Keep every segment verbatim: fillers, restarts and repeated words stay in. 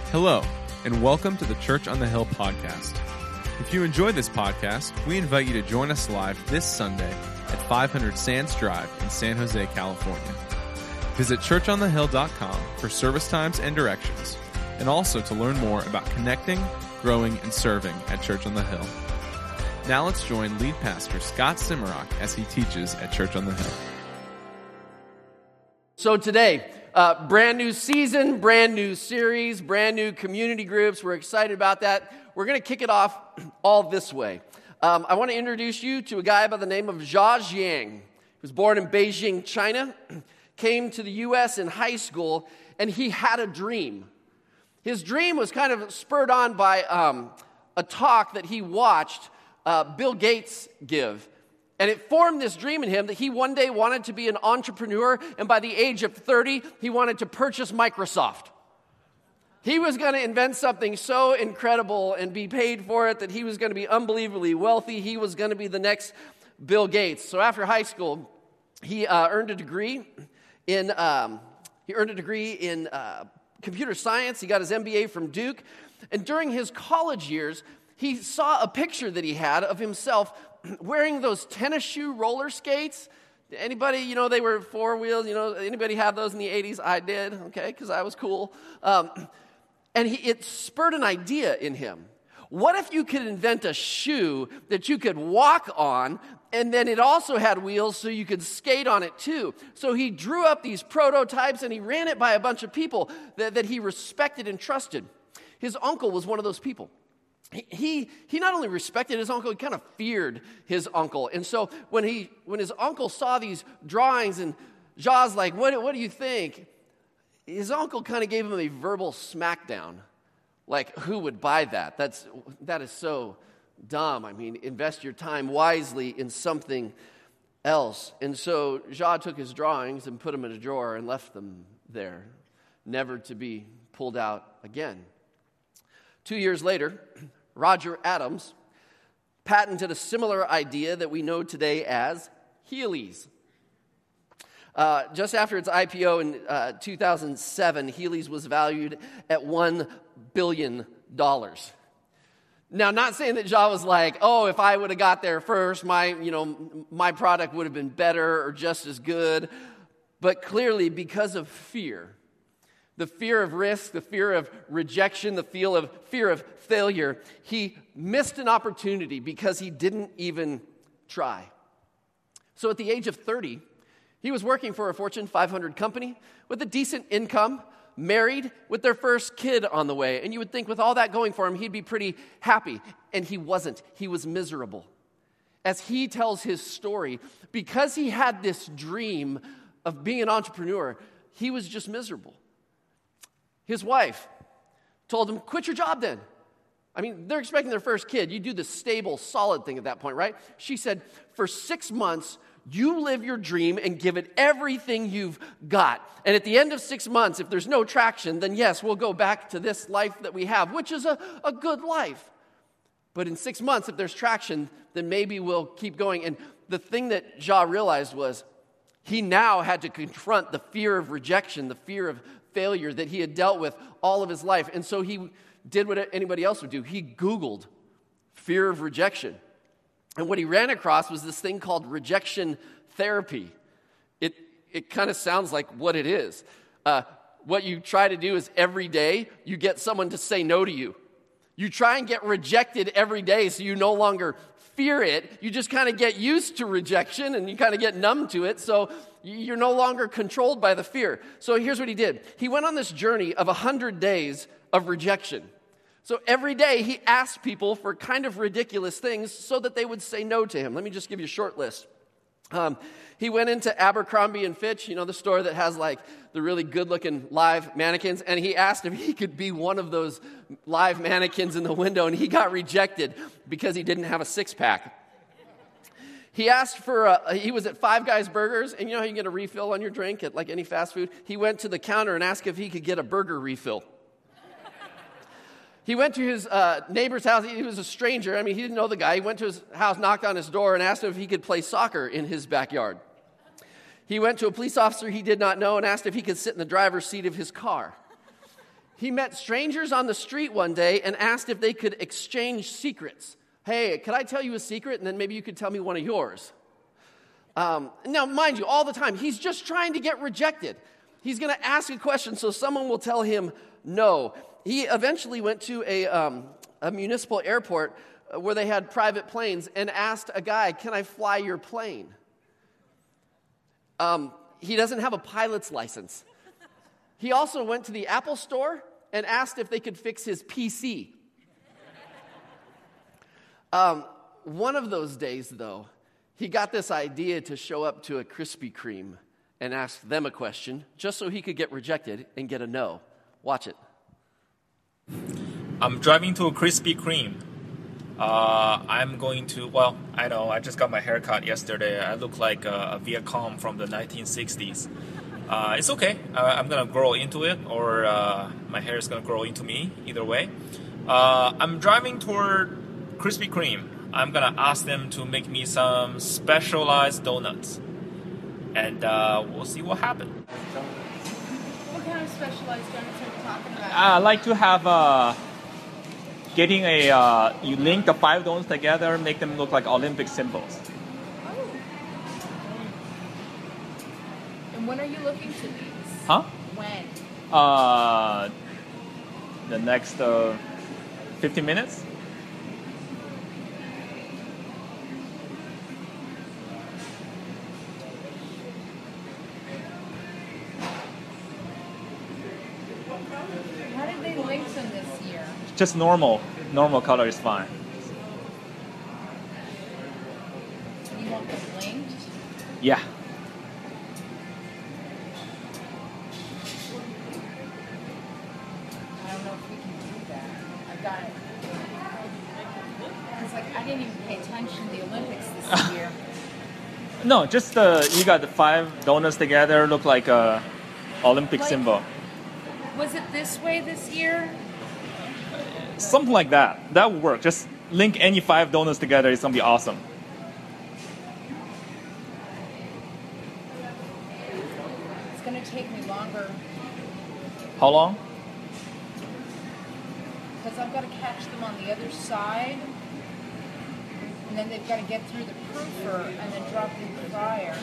Hello, and welcome to the Church on the Hill podcast. If you enjoy this podcast, we invite you to join us live this Sunday at five hundred Sands Drive in San Jose, California. Visit church on the hill dot com for service times and directions, and also to learn more about connecting, growing, and serving at Church on the Hill. Now let's join lead pastor Scott Simmerock as he teaches at Church on the Hill. So today, uh, brand new season, brand new series, brand new community groups. We're excited about that. We're going to kick it off all this way. Um, I want to introduce you to a guy by the name of Jia Jiang. He was born in Beijing, China, came to the U S in high school, and he had a dream. His dream was kind of spurred on by um, a talk that he watched uh, Bill Gates give. And it formed this dream in him that he one day wanted to be an entrepreneur, and by the age of thirty, he wanted to purchase Microsoft. He was going to invent something so incredible and be paid for it that he was going to be unbelievably wealthy. He was going to be the next Bill Gates. So after high school, he uh, earned a degree in um, he earned a degree in uh, computer science. He got his M B A from Duke, and during his college years, he saw a picture that he had of himself wearing those tennis shoe roller skates. Anybody, you know, they were four wheels, you know, anybody have those in the eighties? I did, okay, because I was cool. Um, and he, it spurred an idea in him. What if you could invent a shoe that you could walk on, and then it also had wheels so you could skate on it too? So he drew up these prototypes, and he ran it by a bunch of people that, that he respected and trusted. His uncle was one of those people. He he not only respected his uncle, he kind of feared his uncle. And so when he when his uncle saw these drawings and Jia's like, what, what do you think? His uncle kind of gave him a verbal smackdown. Like, who would buy that? That's that is so dumb. I mean, invest your time wisely in something else. And so Jia took his drawings and put them in a drawer and left them there, never to be pulled out again. Two years later, Roger Adams patented a similar idea that we know today as Heelys. Uh, just after its I P O in uh, two thousand seven, Heelys was valued at one billion dollars. Now, not saying that Jia was like, oh, if I would have got there first, my, you know, my product would have been better or just as good. But clearly, because of fear, the fear of risk, the fear of rejection, the feel of fear of failure, he missed an opportunity because he didn't even try. So at the age of thirty, he was working for a Fortune five hundred company with a decent income, married with their first kid on the way. And you would think with all that going for him, he'd be pretty happy. And he wasn't. He was miserable. As he tells his story, because he had this dream of being an entrepreneur, he was just miserable. His wife told him, quit your job then. I mean, they're expecting their first kid. You do the stable, solid thing at that point, right? She said, for six months, you live your dream and give it everything you've got. And at the end of six months, if there's no traction, then yes, we'll go back to this life that we have, which is a, a good life. But in six months, if there's traction, then maybe we'll keep going. And the thing that Jia realized was he now had to confront the fear of rejection, the fear of failure that he had dealt with all of his life. And so he did what anybody else would do. He Googled fear of rejection. And what he ran across was this thing called rejection therapy. It it kind of sounds like what it is. Uh, what you try to do is every day you get someone to say no to you. You try and get rejected every day so you no longer fear it. You just kind of get used to rejection and you kind of get numb to it. So you're no longer controlled by the fear. So here's what he did. He went on this journey of one hundred days of rejection. So every day he asked people for kind of ridiculous things so that they would say no to him. Let me just give you a short list. Um, he went into Abercrombie and Fitch, you know, the store that has like the really good-looking live mannequins, and he asked if he could be one of those live mannequins in the window, and he got rejected because he didn't have a six-pack. He asked for, a, he was at Five Guys Burgers, and you know how you get a refill on your drink at like any fast food? He went to the counter and asked if he could get a burger refill. He went to his uh, neighbor's house. He was a stranger. I mean, he didn't know the guy. He went to his house, knocked on his door, and asked him if he could play soccer in his backyard. He went to a police officer he did not know and asked if he could sit in the driver's seat of his car. He met strangers on the street one day and asked if they could exchange secrets. Hey, could I tell you a secret, and then maybe you could tell me one of yours? Um, now, mind you, all the time, he's just trying to get rejected. He's going to ask a question so someone will tell him no. He eventually went to a, um, a municipal airport where they had private planes and asked a guy, can I fly your plane? Um, he doesn't have a pilot's license. He also went to the Apple store and asked if they could fix his P C. Um, one of those days, though, he got this idea to show up to a Krispy Kreme and ask them a question just so he could get rejected and get a no. Watch it. I'm driving to a Krispy Kreme. Uh, I'm going to, well, I know, I just got my hair cut yesterday. I look like a, a Viet Cong from the nineteen sixties. Uh, it's okay. Uh, I'm going to grow into it, or uh, my hair is going to grow into me, either way. Uh, I'm driving toward Krispy Kreme. I'm going to ask them to make me some specialized donuts. And uh, we'll see what happens. What kind of specialized donuts are you talking about? I like to have uh, getting a, uh, you link the five donuts together, make them look like Olympic symbols. Oh. And when are you looking to these? Huh? When? Uh, the next uh, fifteen minutes? How did they link them this year? Just normal. Normal color is fine. You want them linked? Yeah. I don't know if we can do that. I got it. It's like I didn't even pay attention to the Olympics this year. No, just uh, you got the five donuts together, look like a Olympic Like- symbol. Was it this way this year? Something like that. That would work. Just link any five donuts together. It's gonna be awesome. It's going to take me longer How long? because I've got to catch them on the other side. And then they've got to get through the proofer and then drop in the fryer.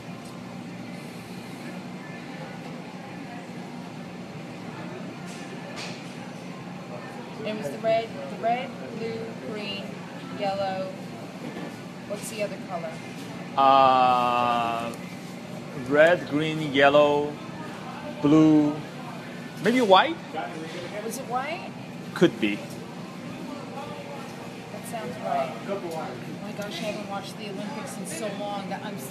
It was the red, the red, blue, green, yellow. What's the other color? Uh, red, green, yellow, blue, maybe white? Was it white? Could be. That sounds right. Oh my gosh, I haven't watched the Olympics in so long that I'm. s-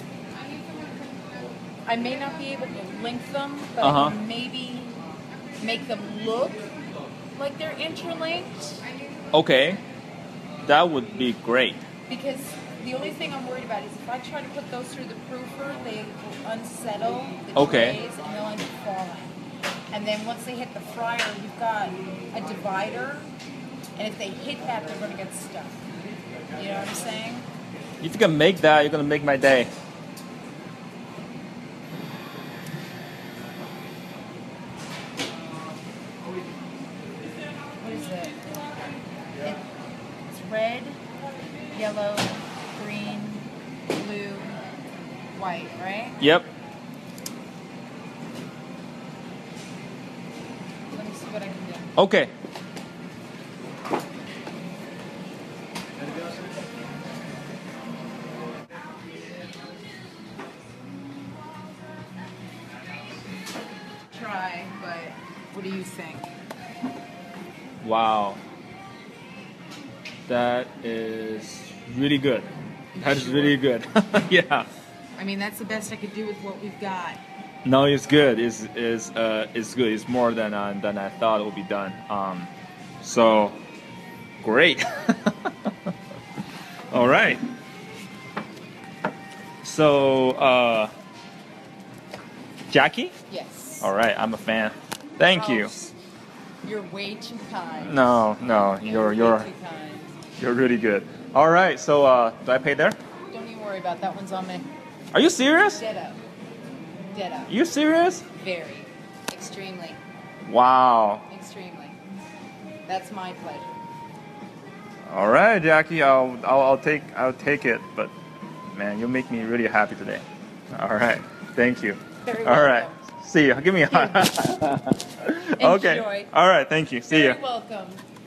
I may not be able to link them, but Uh-huh. I can maybe make them look like they're interlinked. Okay. That would be great. Because the only thing I'm worried about is if I try to put those through the proofer, they will unsettle the Okay. trays and they'll end up falling. And then once they hit the fryer, you've got a divider, and if they hit that, they're going to get stuck. You know what I'm saying? If you can make that, you're gonna make my day. What is it? it? It's red, yellow, green, blue, white, right? Yep. Let me see what I can do. Okay. Try, but what do you think? Wow. That is really good. That is really good. Yeah. I mean, that's the best I could do with what we've got. No, it's good. It's it's uh it's good. It's more than uh, than I thought it would be done. Um, so great. All right. So uh, Jackie. Yes. All right, I'm a fan. Thank you. Oh, you're way too kind. No, no, you're way you're too kind. you're really good. All right. So uh, do I pay there? Don't even worry about that. One's on me. Are you serious? Ditto. Ditto. You serious? Very. Extremely. Wow. Extremely. That's my pleasure. All right, Jackie, I'll, I'll I'll take I'll take it. But man, you make me really happy today. All right, thank you. Very All right, welcome. see you. Give me a hug. Okay. Enjoy. All right, thank you. See Very you. welcome.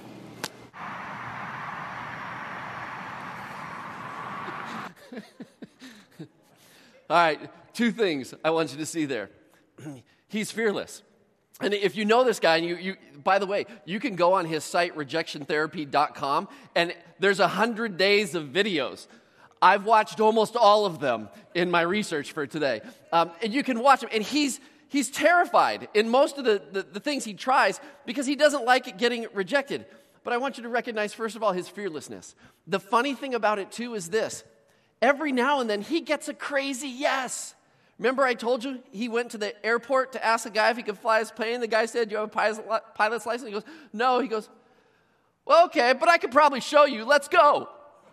All right, two things I want you to see there. He's fearless. And if you know this guy, and you, you, by the way, you can go on his site, rejection therapy dot com, and there's one hundred days of videos. I've watched almost all of them in my research for today. Um, and you can watch them, and he's he's terrified in most of the, the, the things he tries because he doesn't like it getting rejected. But I want you to recognize, first of all, his fearlessness. The funny thing about it, too, is this. Every now and then, he gets a crazy yes. Remember I told you he went to the airport to ask a guy if he could fly his plane? The guy said, "Do you have a pilot's license?" He goes, "No." He goes, "Well, okay, but I could probably show you. Let's go."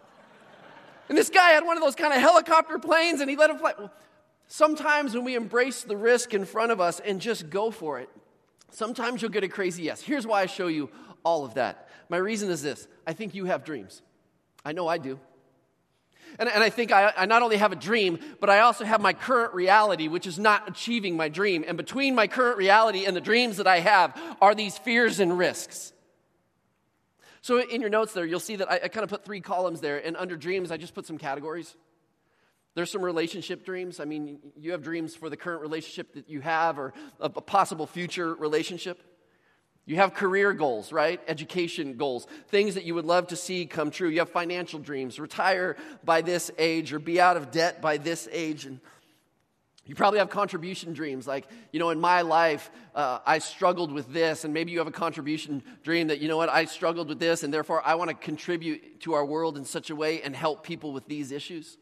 And this guy had one of those kind of helicopter planes, and he let him fly. Well, sometimes when we embrace the risk in front of us and just go for it, sometimes you'll get a crazy yes. Here's why I show you all of that. My reason is this. I think you have dreams. I know I do. And, and I think I, I not only have a dream, but I also have my current reality, which is not achieving my dream. And between my current reality and the dreams that I have are these fears and risks. So in your notes there, you'll see that I, I kind of put three columns there. And under dreams, I just put some categories. There's some relationship dreams. I mean, you have dreams for the current relationship that you have or a, a possible future relationship. You have career goals, right? Education goals, things that you would love to see come true. You have financial dreams, retire by this age or be out of debt by this age. And you probably have contribution dreams like, you know, in my life, uh, I struggled with this. And maybe you have a contribution dream that, you know what, I struggled with this, and therefore I want to contribute to our world in such a way and help people with these issues.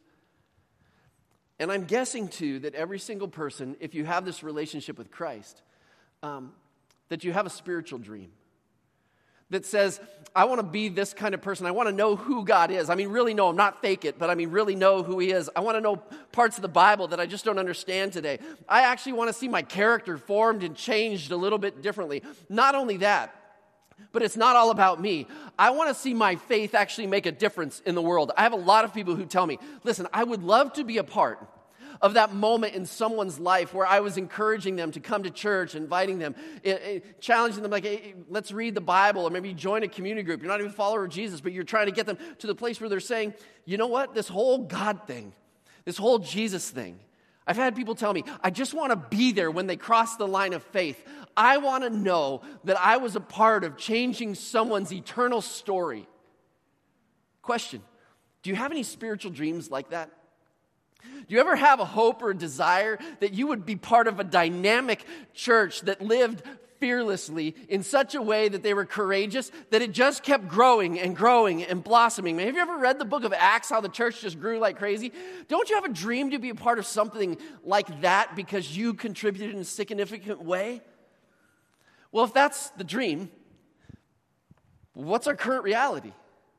And I'm guessing, too, that every single person, if you have this relationship with Christ, um, that you have a spiritual dream that says, I want to be this kind of person. I want to know who God is. I mean, really know him, not fake it, but I mean, really know who he is. I want to know parts of the Bible that I just don't understand today. I actually want to see my character formed and changed a little bit differently. Not only that, but it's not all about me. I want to see my faith actually make a difference in the world. I have a lot of people who tell me, listen, I would love to be a part of that moment in someone's life where I was encouraging them to come to church, inviting them, challenging them like, hey, let's read the Bible, or maybe join a community group. You're not even a follower of Jesus, but you're trying to get them to the place where they're saying, you know what, this whole God thing, this whole Jesus thing, I've had people tell me, I just want to be there when they cross the line of faith. I want to know that I was a part of changing someone's eternal story. Question, do you have any spiritual dreams like that? Do you ever have a hope or a desire that you would be part of a dynamic church that lived fearlessly in such a way that they were courageous, that it just kept growing and growing and blossoming? Have you ever read the book of Acts, how the church just grew like crazy? Don't you have a dream to be a part of something like that because you contributed in a significant way? Well, if that's the dream, what's our current reality?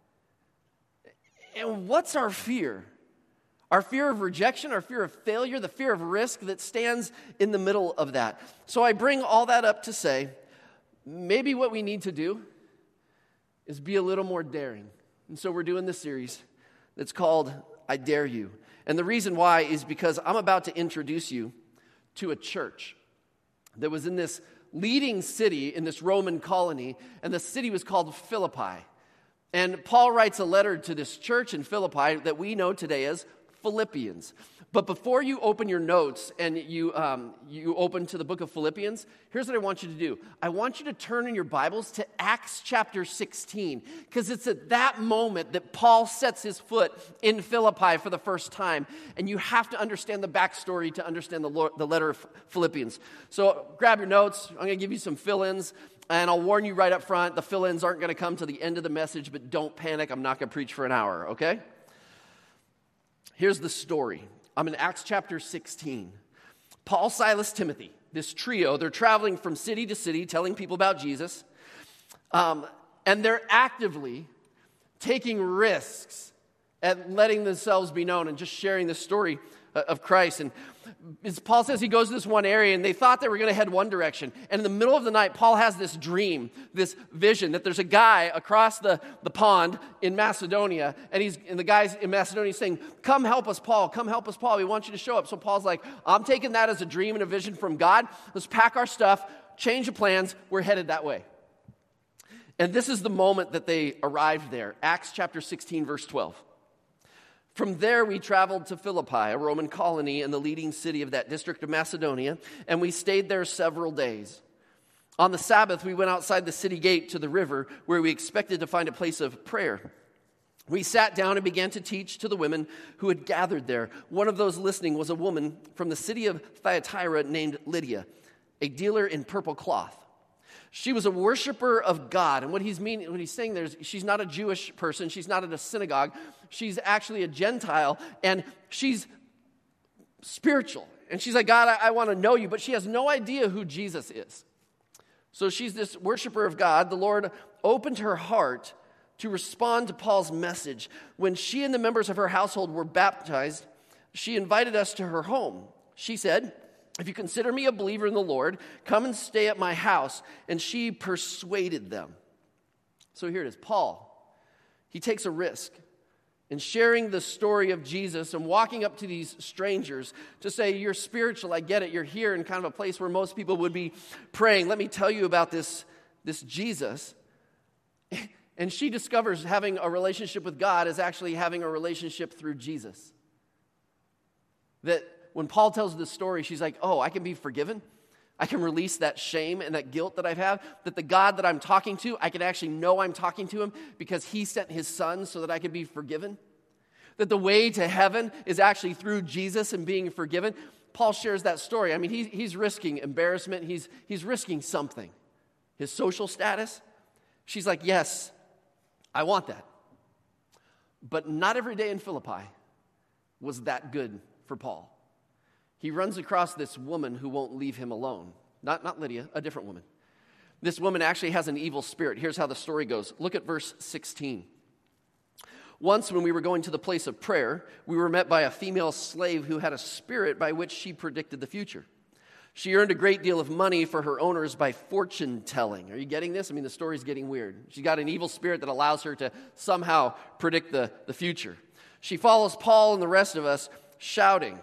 And what's our fear? Our fear of rejection, our fear of failure, the fear of risk that stands in the middle of that. So I bring all that up to say, maybe what we need to do is be a little more daring. And so we're doing this series that's called I Dare You. And the reason why is because I'm about to introduce you to a church that was in this leading city in this Roman colony, and the city was called Philippi. And Paul writes a letter to this church in Philippi that we know today as Philippians. But before you open your notes and you um, you open to the book of Philippians, here's what I want you to do. I want you to turn in your Bibles to Acts chapter sixteen, because it's at that moment that Paul sets his foot in Philippi for the first time, and you have to understand the backstory to understand the, Lord, the letter of Philippians. So grab your notes. I'm going to give you some fill-ins, and I'll warn you right up front, the fill-ins aren't going to come to the end of the message, but don't panic. I'm not going to preach for an hour, okay? Here's the story. I'm in Acts chapter sixteen. Paul, Silas, Timothy, this trio, they're traveling from city to city telling people about Jesus. Um, and they're actively taking risks at letting themselves be known and just sharing the story of Christ. And As Paul says he goes to this one area, and they thought they were going to head one direction. And in the middle of the night, Paul has this dream, this vision, that there's a guy across the, the pond in Macedonia, and he's and the guy's in Macedonia saying, come help us, Paul, come help us, Paul, we want you to show up. So Paul's like, I'm taking that as a dream and a vision from God. Let's pack our stuff, change the plans, we're headed that way. And this is the moment that they arrived there. Acts chapter sixteen, verse twelve. From there, we traveled to Philippi, a Roman colony and the leading city of that district of Macedonia, and we stayed there several days. On the Sabbath, we went outside the city gate to the river, where we expected to find a place of prayer. We sat down and began to teach to the women who had gathered there. One of those listening was a woman from the city of Thyatira named Lydia, a dealer in purple cloth. She was a worshiper of God. And what he's meaning, what he's saying there is she's not a Jewish person. She's not at a synagogue. She's actually a Gentile, and she's spiritual. And she's like, God, I, I want to know you. But she has no idea who Jesus is. So she's this worshiper of God. The Lord opened her heart to respond to Paul's message. When she and the members of her household were baptized, she invited us to her home. She said, if you consider me a believer in the Lord, come and stay at my house. And she persuaded them. So here it is. Paul, he takes a risk in sharing the story of Jesus and walking up to these strangers to say, you're spiritual, I get it. You're here in kind of a place where most people would be praying. Let me tell you about this, this Jesus. And she discovers having a relationship with God is actually having a relationship through Jesus. That when Paul tells this story, she's like, oh, I can be forgiven. I can release that shame and that guilt that I've had. That the God that I'm talking to, I can actually know I'm talking to him because he sent his son so that I could be forgiven. That the way to heaven is actually through Jesus and being forgiven. Paul shares that story. I mean, he, he's risking embarrassment. He's, he's risking something. His social status. She's like, yes, I want that. But not every day in Philippi was that good for Paul. He runs across this woman who won't leave him alone. Not, not Lydia, a different woman. This woman actually has an evil spirit. Here's how the story goes. Look at verse sixteen. Once when we were going to the place of prayer, we were met by a female slave who had a spirit by which she predicted the future. She earned a great deal of money for her owners by fortune telling. Are you getting this? I mean, the story's getting weird. She got an evil spirit that allows her to somehow predict the, the future. She follows Paul and the rest of us, shouting,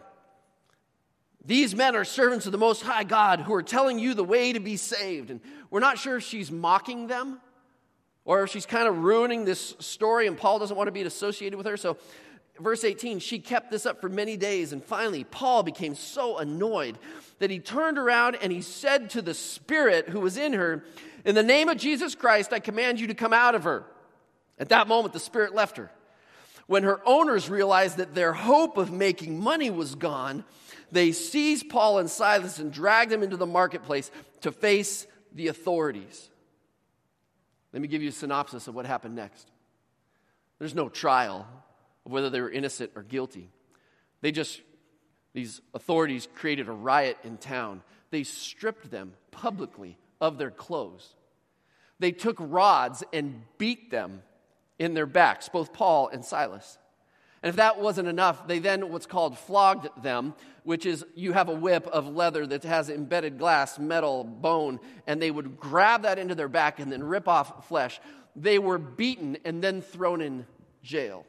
these men are servants of the Most High God who are telling you the way to be saved. And we're not sure if she's mocking them or if she's kind of ruining this story and Paul doesn't want to be associated with her. So verse eighteen, she kept this up for many days. And finally, Paul became so annoyed that he turned around and he said to the spirit who was in her, in the name of Jesus Christ, I command you to come out of her. At that moment, the spirit left her. When her owners realized that their hope of making money was gone, they seized Paul and Silas and dragged them into the marketplace to face the authorities. Let me give you a synopsis of what happened next. There's no trial of whether they were innocent or guilty. They just, these authorities created a riot in town. They stripped them publicly of their clothes. They took rods and beat them in their backs, both Paul and Silas. And if that wasn't enough, they then what's called flogged them, which is you have a whip of leather that has embedded glass, metal, bone, and they would grab that into their back and then rip off flesh. They were beaten and then thrown in jail.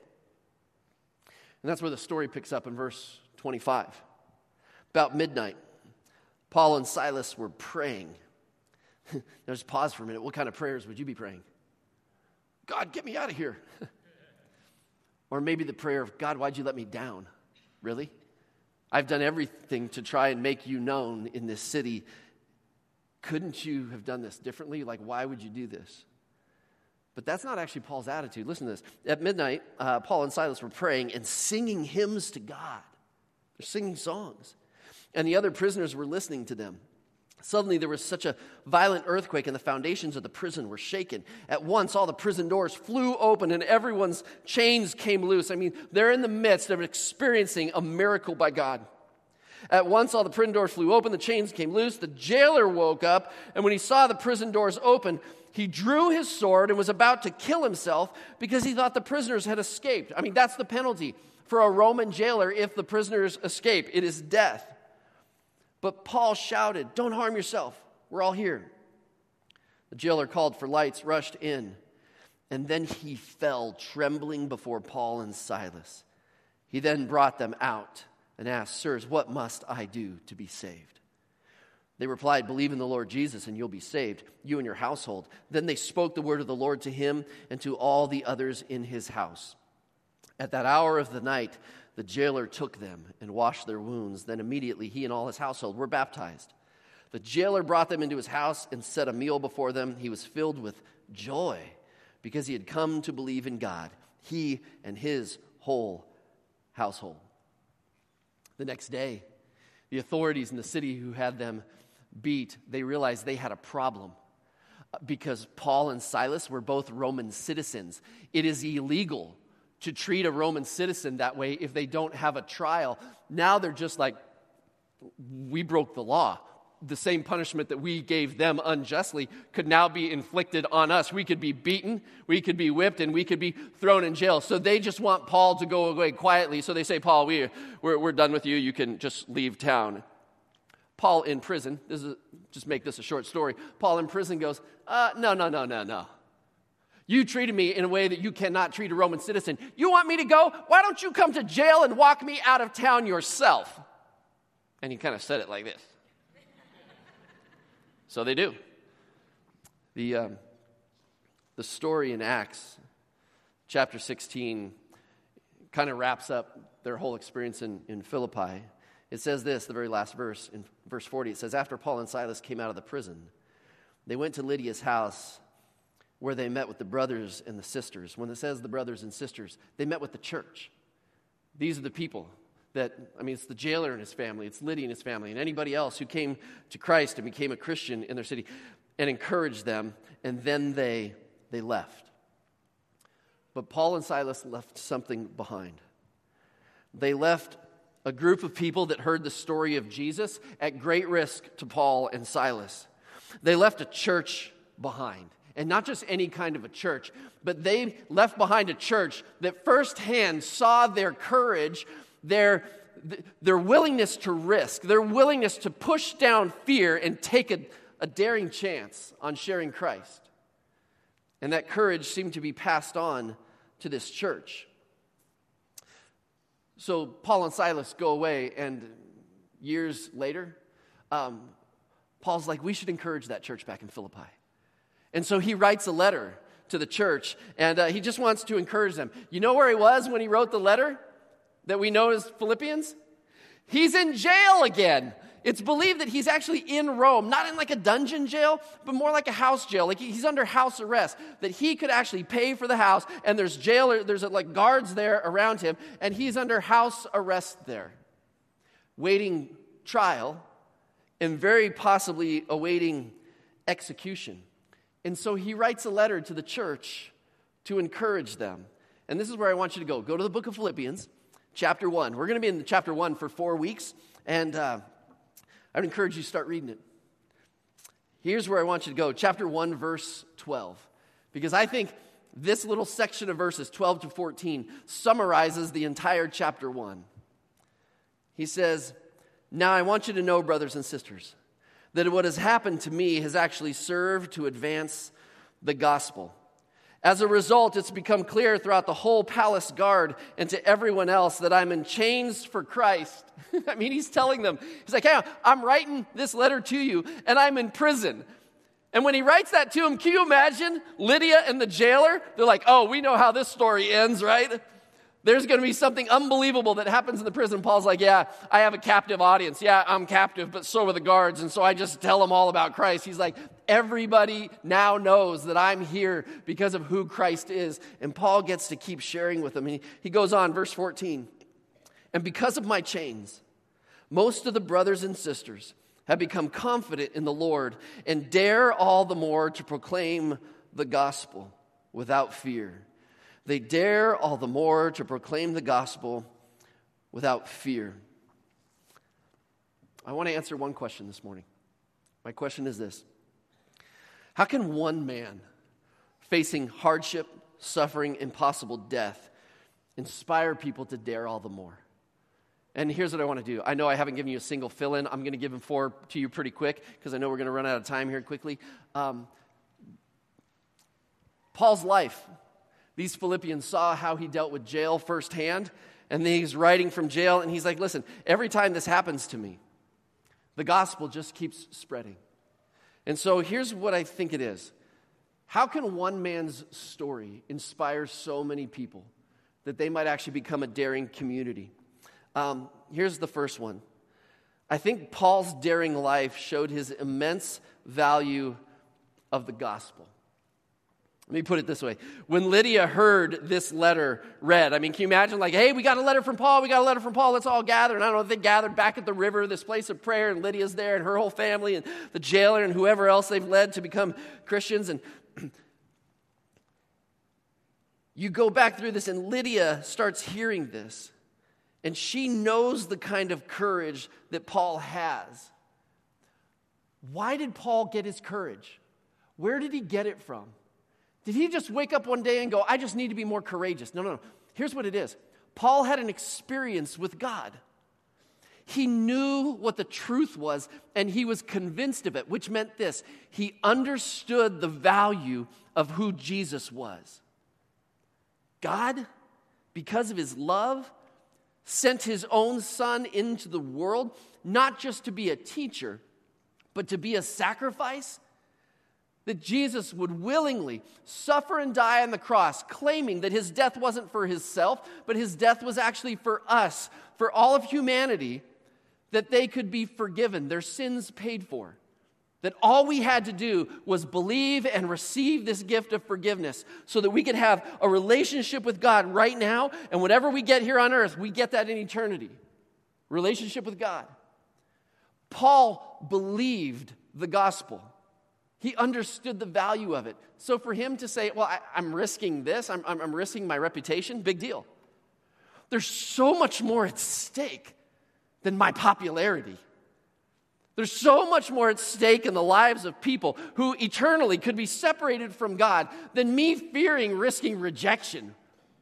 And that's where the story picks up in verse twenty-five. About midnight, Paul and Silas were praying. Now just pause for a minute. What kind of prayers would you be praying? God, get me out of here. Or maybe the prayer of, God, why'd you let me down? Really? I've done everything to try and make you known in this city. Couldn't you have done this differently? Like, why would you do this? But that's not actually Paul's attitude. Listen to this. At midnight, uh, Paul and Silas were praying and singing hymns to God. They're singing songs. And the other prisoners were listening to them. Suddenly there was such a violent earthquake and the foundations of the prison were shaken. At once all the prison doors flew open and everyone's chains came loose. I mean, they're in the midst of experiencing a miracle by God. At once all the prison doors flew open, the chains came loose, the jailer woke up, and when he saw the prison doors open, he drew his sword and was about to kill himself because he thought the prisoners had escaped. I mean, that's the penalty for a Roman jailer if the prisoners escape. It is death. But Paul shouted, "Don't harm yourself. We're all here." The jailer called for lights, rushed in, and then he fell trembling before Paul and Silas. He then brought them out and asked, "Sirs, what must I do to be saved?" They replied, "Believe in the Lord Jesus and you'll be saved, you and your household." Then they spoke the word of the Lord to him and to all the others in his house. At that hour of the night, the jailer took them and washed their wounds. Then immediately he and all his household were baptized. The jailer brought them into his house and set a meal before them. He was filled with joy because he had come to believe in God, he and his whole household. The next day, the authorities in the city who had them beat, they realized they had a problem because Paul and Silas were both Roman citizens. It is illegal to treat a Roman citizen that way if they don't have a trial. Now they're just like, we broke the law. The same punishment that we gave them unjustly could now be inflicted on us. We could be beaten, we could be whipped, and we could be thrown in jail. So they just want Paul to go away quietly. So they say, "Paul, we, we're, we're done with you. You can just leave town." Paul in prison, this is just make this a short story. Paul in prison goes, uh, no, no, no, no, no. You treated me in a way that you cannot treat a Roman citizen. You want me to go? Why don't you come to jail and walk me out of town yourself? And he kind of said it like this. So they do. The, um, the story in Acts chapter sixteen kind of wraps up their whole experience in, in Philippi. It says this, the very last verse, in verse forty, it says, "After Paul and Silas came out of the prison, they went to Lydia's house where they met with the brothers and the sisters." When it says the brothers and sisters, they met with the church. These are the people that, I mean, it's the jailer and his family, it's Lydia and his family, and anybody else who came to Christ and became a Christian in their city and encouraged them, and then they they left. But Paul and Silas left something behind. They left a group of people that heard the story of Jesus at great risk to Paul and Silas. They left a church behind. And not just any kind of a church, but they left behind a church that firsthand saw their courage, their, their willingness to risk, their willingness to push down fear and take a, a daring chance on sharing Christ. And that courage seemed to be passed on to this church. So Paul and Silas go away, and years later, um, Paul's like, we should encourage that church back in Philippi. And so he writes a letter to the church, and uh, he just wants to encourage them. You know where he was when he wrote the letter that we know as Philippians? He's in jail again. It's believed that he's actually in Rome, not in like a dungeon jail, but more like a house jail. Like he's under house arrest, that he could actually pay for the house, and there's jailer, there's like guards there around him, and he's under house arrest there, waiting trial and very possibly awaiting execution. And so he writes a letter to the church to encourage them. And this is where I want you to go. Go to the book of Philippians, chapter one. We're going to be in chapter one for four weeks, and uh, I would encourage you to start reading it. Here's where I want you to go, chapter one, verse twelve. Because I think this little section of verses twelve to fourteen summarizes the entire chapter one. He says, "Now I want you to know, brothers and sisters, that what has happened to me has actually served to advance the gospel. As a result, it's become clear throughout the whole palace guard and to everyone else that I'm in chains for Christ." I mean, he's telling them, he's like, hey, I'm writing this letter to you, and I'm in prison. And when he writes that to him, can you imagine Lydia and the jailer? They're like, oh, we know how this story ends, right? There's going to be something unbelievable that happens in the prison. Paul's like, yeah, I have a captive audience. Yeah, I'm captive, but so are the guards. And so I just tell them all about Christ. He's like, everybody now knows that I'm here because of who Christ is. And Paul gets to keep sharing with them. He, he goes on, verse fourteen. "And because of my chains, most of the brothers and sisters have become confident in the Lord and dare all the more to proclaim the gospel without fear." They dare all the more to proclaim the gospel without fear. I want to answer one question this morning. My question is this: how can one man facing hardship, suffering, and possible death inspire people to dare all the more? And here's what I want to do. I know I haven't given you a single fill-in. I'm going to give them four to you pretty quick because I know we're going to run out of time here quickly. Um, Paul's life. These Philippians saw how he dealt with jail firsthand, and then he's writing from jail, and he's like, listen, every time this happens to me, the gospel just keeps spreading. And so here's what I think it is. How can one man's story inspire so many people that they might actually become a daring community? Um, here's the first one. I think Paul's daring life showed his immense value of the gospel. Let me put it this way. When Lydia heard this letter read, I mean, can you imagine like, hey, we got a letter from Paul, we got a letter from Paul, let's all gather. And I don't know if they gathered back at the river, this place of prayer, and Lydia's there and her whole family and the jailer and whoever else they've led to become Christians. And you go back through this and Lydia starts hearing this. And she knows the kind of courage that Paul has. Why did Paul get his courage? Where did he get it from? Did he just wake up one day and go, I just need to be more courageous? No, no, no. Here's what it is. Paul had an experience with God. He knew what the truth was, and he was convinced of it, which meant this. He understood the value of who Jesus was. God, because of his love, sent his own son into the world, not just to be a teacher, but to be a sacrifice. That Jesus would willingly suffer and die on the cross, claiming that his death wasn't for himself, but his death was actually for us, for all of humanity, that they could be forgiven, their sins paid for. That all we had to do was believe and receive this gift of forgiveness so that we could have a relationship with God right now, and whatever we get here on earth, we get that in eternity. Relationship with God. Paul believed the gospel. He understood the value of it. So for him to say, well, I, I'm risking this, I'm, I'm, I'm risking my reputation, big deal. There's so much more at stake than my popularity. There's so much more at stake in the lives of people who eternally could be separated from God than me fearing risking rejection.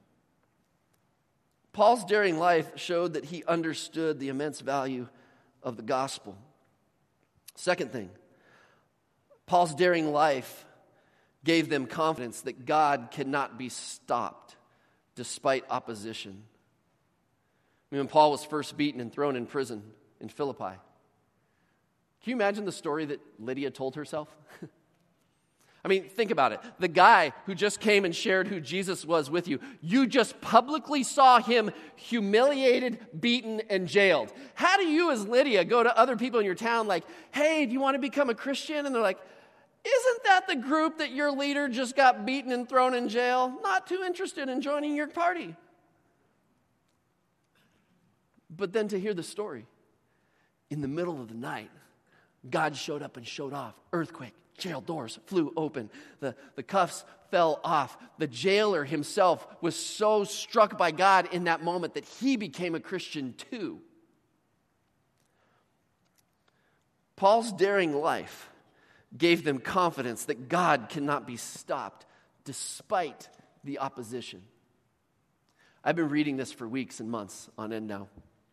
Paul's daring life showed that he understood the immense value of the gospel. Second thing, Paul's daring life gave them confidence that God cannot be stopped despite opposition. I mean, when Paul was first beaten and thrown in prison in Philippi, can you imagine the story that Lydia told herself? I mean, think about it. The guy who just came and shared who Jesus was with you, you just publicly saw him humiliated, beaten, and jailed. How do you as Lydia go to other people in your town like, hey, do you want to become a Christian? And they're like, isn't that the group that your leader just got beaten and thrown in jail? Not too interested in joining your party. But then to hear the story, in the middle of the night, God showed up and showed off. Earthquake, jail doors flew open. The, the cuffs fell off. The jailer himself was so struck by God in that moment that he became a Christian too. Paul's daring life gave them confidence that God cannot be stopped despite the opposition. I've been reading this for weeks and months on end now.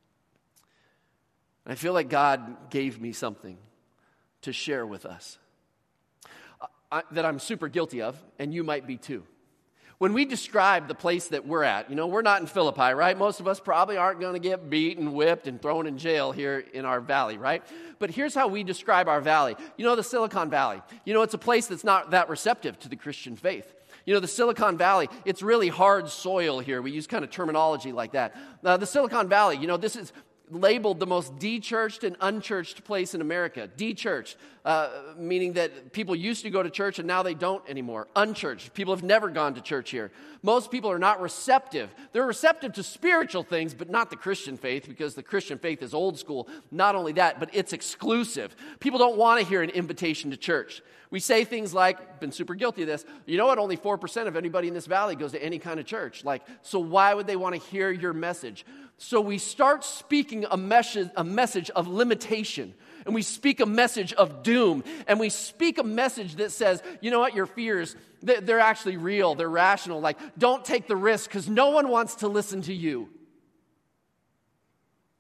I feel like God gave me something to share with us uh, that I'm super guilty of, and you might be too. When we describe the place that we're at, you know, we're not in Philippi, right? Most of us probably aren't going to get beaten, whipped, and thrown in jail here in our valley, right? But here's how we describe our valley. You know, the Silicon Valley. You know, it's a place that's not that receptive to the Christian faith. You know, the Silicon Valley, it's really hard soil here. We use kind of terminology like that. Uh, the Silicon Valley, you know, this is labeled the most de-churched and unchurched place in America. De-churched, uh, meaning that people used to go to church and now they don't anymore. Unchurched, people have never gone to church here. Most people are not receptive. They're receptive to spiritual things, but not the Christian faith, because the Christian faith is old school. Not only that, but it's exclusive. People don't want to hear an invitation to church. We say things like, been super guilty of this, you know what, only four percent of anybody in this valley goes to any kind of church. Like, so why would they want to hear your message? So we start speaking a message, a message of limitation, and we speak a message of doom, and we speak a message that says, you know what, your fears, they're actually real, they're rational. Like, don't take the risk because no one wants to listen to you.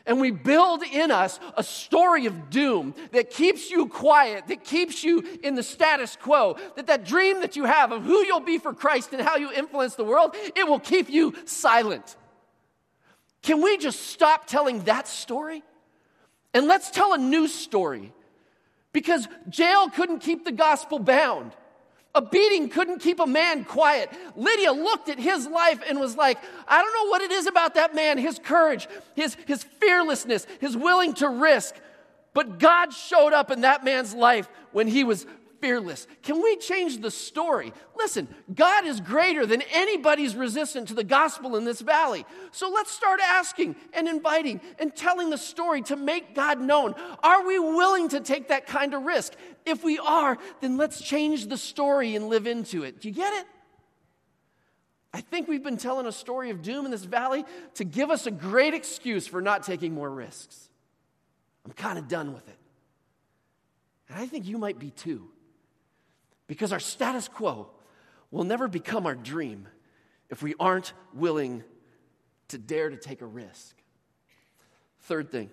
And we build in us a story of doom that keeps you quiet, that keeps you in the status quo, that that dream that you have of who you'll be for Christ and how you influence the world, it will keep you silent. Can we just stop telling that story? And let's tell a new story. Because jail couldn't keep the gospel bound. A beating couldn't keep a man quiet. Lydia looked at his life and was like, I don't know what it is about that man, his courage, his, his fearlessness, his willing to risk. But God showed up in that man's life when he was fearless. Can we change the story? Listen, God is greater than anybody's resistance to the gospel in this valley. So let's start asking and inviting and telling the story to make God known. Are we willing to take that kind of risk? If we are, then let's change the story and live into it. Do you get it? I think we've been telling a story of doom in this valley to give us a great excuse for not taking more risks. I'm kind of done with it. And I think you might be too. Because our status quo will never become our dream if we aren't willing to dare to take a risk. Third thing,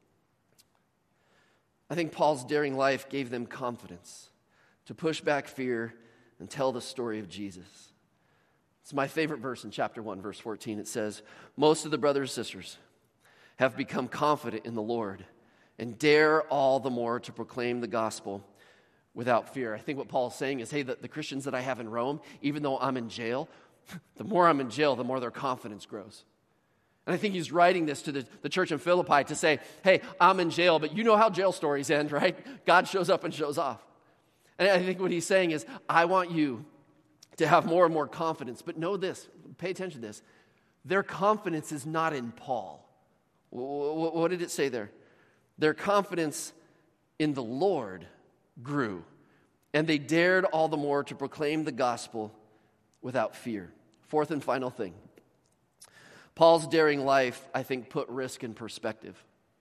I think Paul's daring life gave them confidence to push back fear and tell the story of Jesus. It's my favorite verse in chapter one, verse fourteen. It says, most of the brothers and sisters have become confident in the Lord and dare all the more to proclaim the gospel without fear. I think what Paul's saying is, hey, the, the Christians that I have in Rome, even though I'm in jail, the more I'm in jail, the more their confidence grows. And I think he's writing this to the, the church in Philippi to say, hey, I'm in jail, but you know how jail stories end, right? God shows up and shows off. And I think what he's saying is, I want you to have more and more confidence. But know this, pay attention to this. Their confidence is not in Paul. What did it say there? Their confidence in the Lord grew, and they dared all the more to proclaim the gospel without fear. Fourth and final thing. Paul's daring life, I think, put risk in perspective.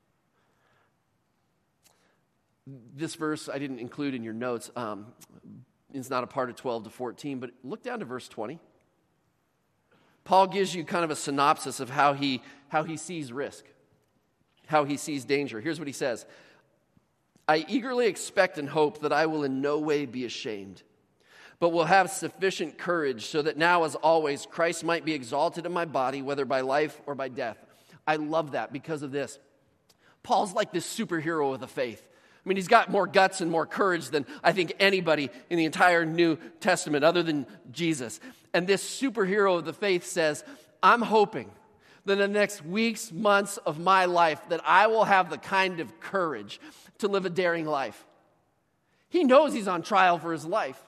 This verse I didn't include in your notes. Um, it's not a part of twelve to fourteen, but look down to verse twenty. Paul gives you kind of a synopsis of how he, how he sees risk, how he sees danger. Here's what he says. I eagerly expect and hope that I will in no way be ashamed, but will have sufficient courage so that now, as always, Christ might be exalted in my body, whether by life or by death. I love that because of this. Paul's like this superhero of the faith. I mean, he's got more guts and more courage than I think anybody in the entire New Testament other than Jesus. And this superhero of the faith says, I'm hoping that in the next weeks, months of my life that I will have the kind of courage to live a daring life. He knows he's on trial for his life.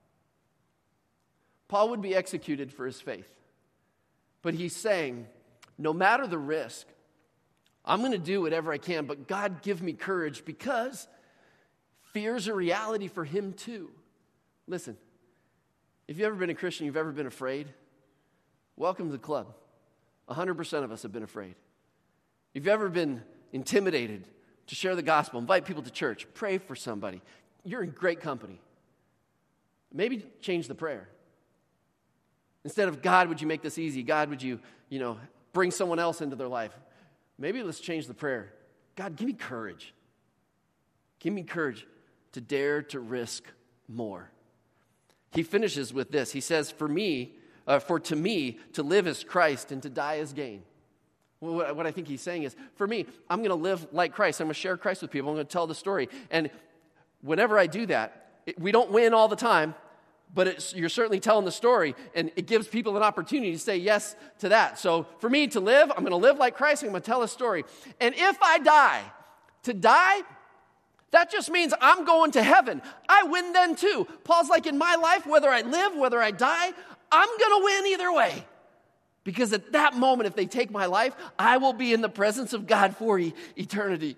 Paul would be executed for his faith. But he's saying, no matter the risk, I'm going to do whatever I can, but God give me courage because fear is a reality for him too. Listen, if you've ever been a Christian, you've ever been afraid, welcome to the club. one hundred percent of us have been afraid. If you've ever been intimidated to share the gospel, invite people to church, pray for somebody, you're in great company. Maybe change the prayer. Instead of, God, would you make this easy? God, would you, you know, bring someone else into their life? Maybe let's change the prayer. God, give me courage. Give me courage to dare to risk more. He finishes with this. He says, for me, uh, for to me, to live is Christ and to die is gain. Well, what, what I think he's saying is, for me, I'm going to live like Christ. I'm going to share Christ with people. I'm going to tell the story. And whenever I do that, it, we don't win all the time, but it's, you're certainly telling the story, and it gives people an opportunity to say yes to that. So for me to live, I'm going to live like Christ, and I'm going to tell a story. And if I die, to die, that just means I'm going to heaven. I win then too. Paul's like, in my life, whether I live, whether I die, I'm going to win either way. Because at that moment, if they take my life, I will be in the presence of God for e- eternity.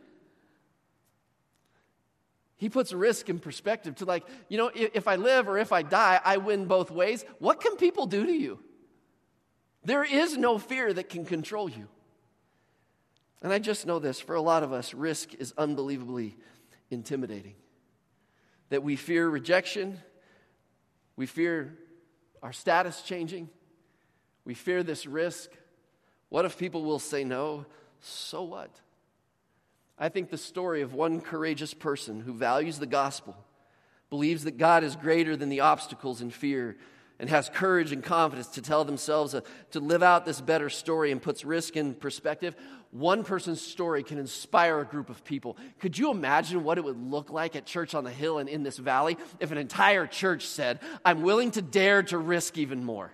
He puts risk in perspective to like, you know, if, if I live or if I die, I win both ways. What can people do to you? There is no fear that can control you. And I just know this, for a lot of us, risk is unbelievably intimidating. That we fear rejection. We fear our status changing. We fear this risk. What if people will say no? So what? I think the story of one courageous person who values the gospel, believes that God is greater than the obstacles and fear, and has courage and confidence to tell themselves uh, to live out this better story and puts risk in perspective. One person's story can inspire a group of people. Could you imagine what it would look like at Church on the Hill and in this valley if an entire church said, I'm willing to dare to risk even more?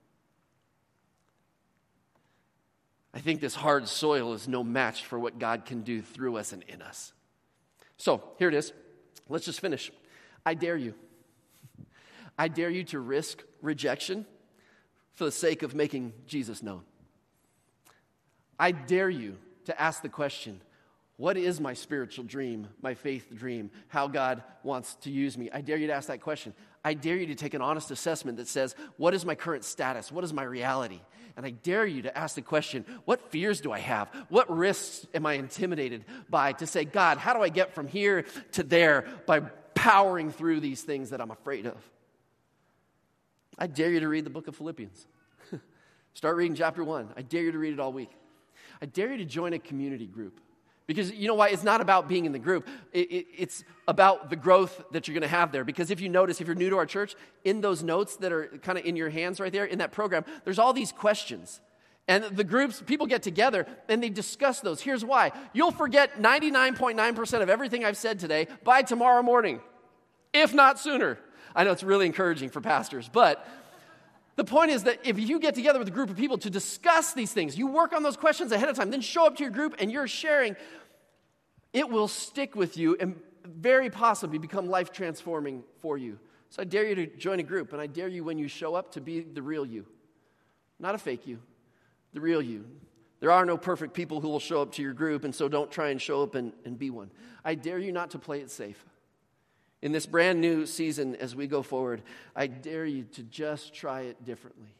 I think this hard soil is no match for what God can do through us and in us. So, here it is. Let's just finish. I dare you. I dare you to risk rejection for the sake of making Jesus known. I dare you to ask the question, what is my spiritual dream, my faith dream, how God wants to use me? I dare you to ask that question. I dare you to take an honest assessment that says, what is my current status? What is my reality? And I dare you to ask the question, what fears do I have? What risks am I intimidated by? To say, God, how do I get from here to there by powering through these things that I'm afraid of? I dare you to read the book of Philippians. Start reading chapter one. I dare you to read it all week. I dare you to join a community group. Because you know why? It's not about being in the group. It, it, it's about the growth that you're going to have there. Because if you notice, if you're new to our church, in those notes that are kind of in your hands right there, in that program, there's all these questions. And the groups, people get together and they discuss those. Here's why. You'll forget ninety-nine point nine percent of everything I've said today by tomorrow morning, if not sooner. I know it's really encouraging for pastors, but the point is that if you get together with a group of people to discuss these things, you work on those questions ahead of time, then show up to your group and you're sharing, it will stick with you and very possibly become life-transforming for you. So I dare you to join a group, and I dare you when you show up to be the real you. Not a fake you, the real you. There are no perfect people who will show up to your group, and so don't try and show up and, and be one. I dare you not to play it safe. In this brand new season as we go forward, I dare you to just try it differently.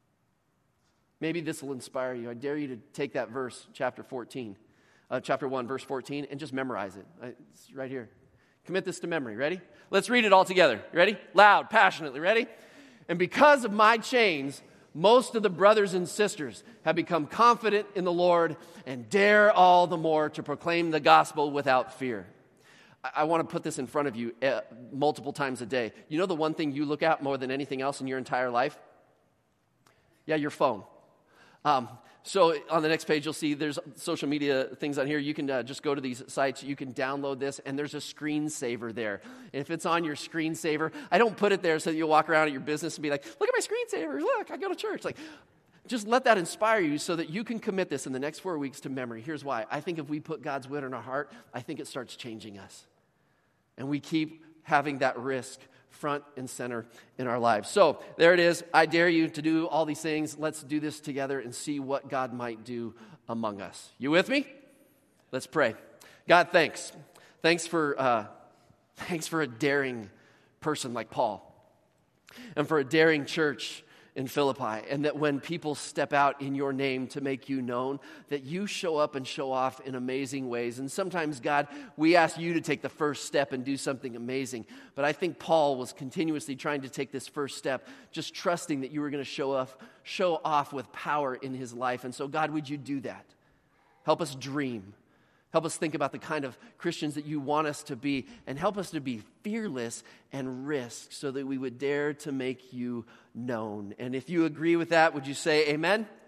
Maybe this will inspire you. I dare you to take that verse, chapter fourteen, uh, chapter one, verse fourteen, and just memorize it. It's right here. Commit this to memory. Ready? Let's read it all together. Ready? Loud, passionately. Ready? And because of my chains, most of the brothers and sisters have become confident in the Lord and dare all the more to proclaim the gospel without fear. I want to put this in front of you uh, multiple times a day. You know the one thing you look at more than anything else in your entire life? Yeah, your phone. Um, so on the next page, you'll see there's social media things on here. You can uh, just go to these sites. You can download this, and there's a screensaver there. And if it's on your screensaver, I don't put it there so that you'll walk around at your business and be like, look at my screensaver. Look, I go to church. Like, just let that inspire you so that you can commit this in the next four weeks to memory. Here's why. I think if we put God's word in our heart, I think it starts changing us. And we keep having that risk front and center in our lives. So there it is. I dare you to do all these things. Let's do this together and see what God might do among us. You with me? Let's pray. God, thanks. Thanks for uh, thanks for a daring person like Paul, and for a daring church in Philippi, and that when people step out in your name to make you known, that you show up and show off in amazing ways. And sometimes, God, we ask you to take the first step and do something amazing. But I think Paul was continuously trying to take this first step, just trusting that you were going to show off, show off with power in his life. And so, God, would you do that? Help us dream. Help us think about the kind of Christians that you want us to be, and help us to be fearless and risk so that we would dare to make you known. And if you agree with that, would you say amen?